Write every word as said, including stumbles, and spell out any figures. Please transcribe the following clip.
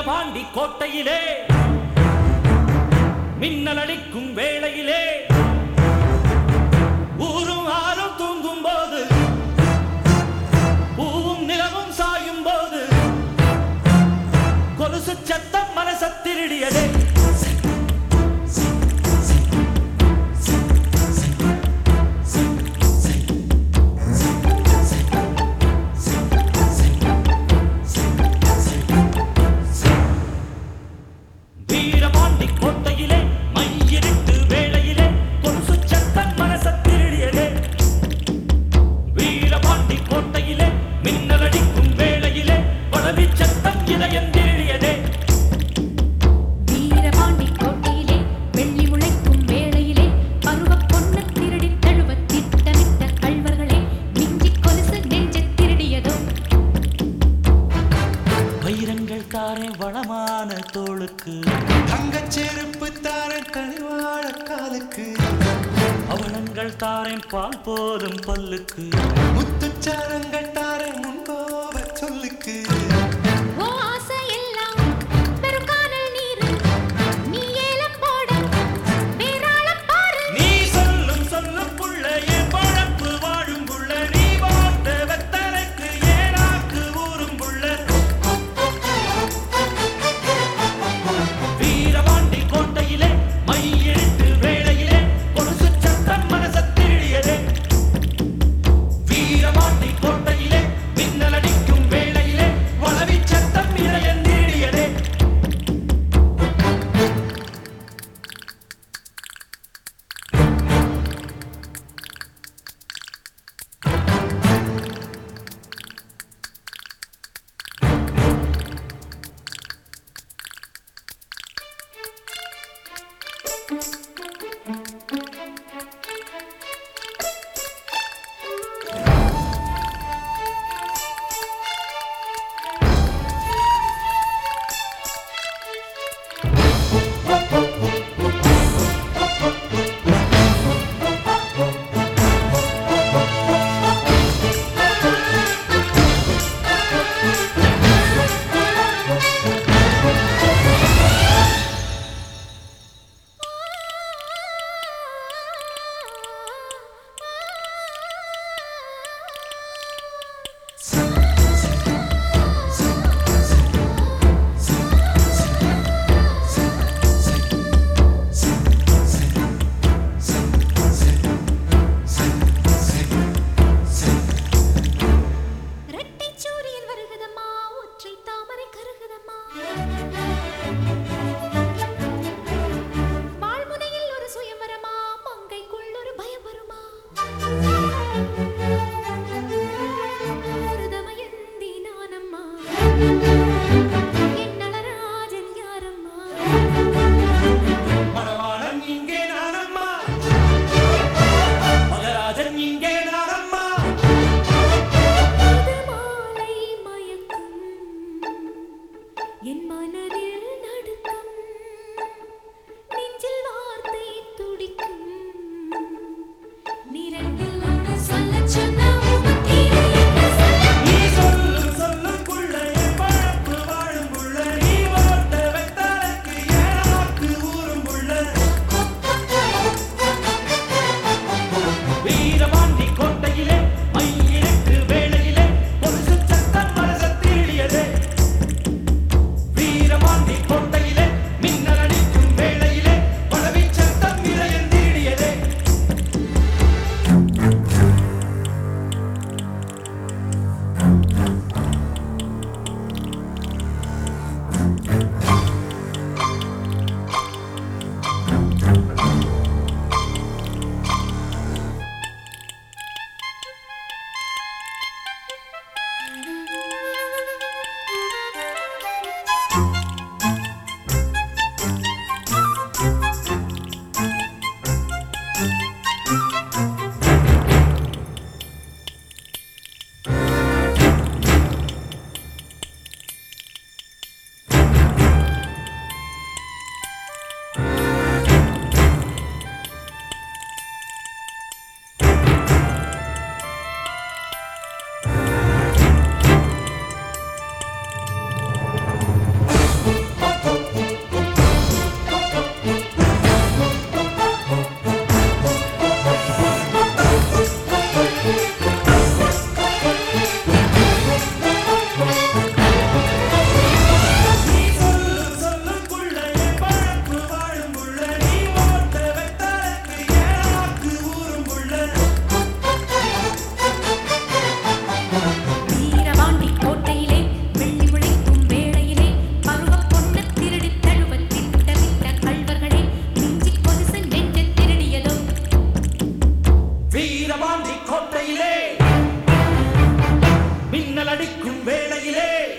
வீரபாண்டி கோட்டையிலே மின்னல் அடிக்கும் வேளையிலே ஊரும் ஆறும் தூங்கும் போது பூவும் நிலவும் சாயும் போது கொலுசு சத்தம் மனச திருடியதே. வீரபாண்டி கோட்டையிலே மையிருட்டு வேளையிலே கொலுசு சத்தம் மனச திருடியதே. வீரபாண்டி கோட்டையிலே மின்னல் அடிக்கும் வேளையிலே படவி சத்தம் இதயம் திருடியதே. வீரபாண்டி கோட்டையிலே வெள்ளி முளைக்கும் வேளையிலே பருவ பொண்ணு திருடி தழுவ திட்டமிட்ட கள்வர்களே மிஞ்சி கொலுசு நெஞ்ச திருடியதோ. வைரங்கள் தாரே வளமான தோளுக்கு தங்கச் செருப்பு தாரன் கனிவாழ காலுக்கு அவலங்கள் தாரேன் பால் போதும் பல்லுக்கு முத்துச்சாரங்கள் தாரன் முன்கோப சொல்லுக்கு ஓ ஆசை எல்லாம் பெரும் கானல் நீர் நீ ஏலம் போட வேறாளம் பாரு. நீ சொல்லும் சொல்லும் புள்ள என் பழப்பு வாழும் புள்ள நீ வாழ்ந்த வெத்தலைக்கு ஏனாக்கு ஊரும் புள்ள. வீரபாண்டி கோட்டையிலே மையிட்டு வேளையிலே கொலுசு சத்தம் மனச திருடியதே. வீரபாண்டி கோட்டையிலே மின்னல் அடிக்கும் வேளையிலே